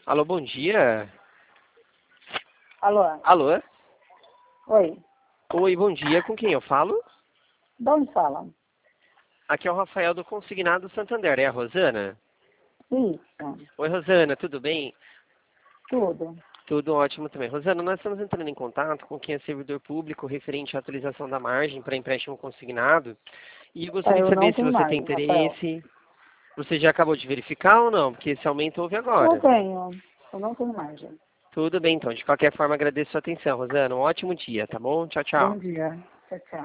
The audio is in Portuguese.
Alô, bom dia. Alô? Alô? Oi. Oi, bom dia. Com quem eu falo? De onde fala? Aqui é o Rafael do Consignado Santander. É a Rosana? Isso. Oi, Rosana, tudo bem? Tudo. Tudo ótimo também. Rosana, nós estamos entrando em contato com quem é servidor público referente à atualização da margem para empréstimo consignado. E eu gostaria de Eu não saber se tenho você tem margem, Rafael. interesse. Você já acabou de verificar ou não? Porque esse aumento houve Não agora. tenho. Eu não tenho margem. Tudo bem, então. De qualquer forma, agradeço a sua atenção, Rosana. Um ótimo dia, tá bom? Tchau, Bom tchau. dia. Tchau, tchau.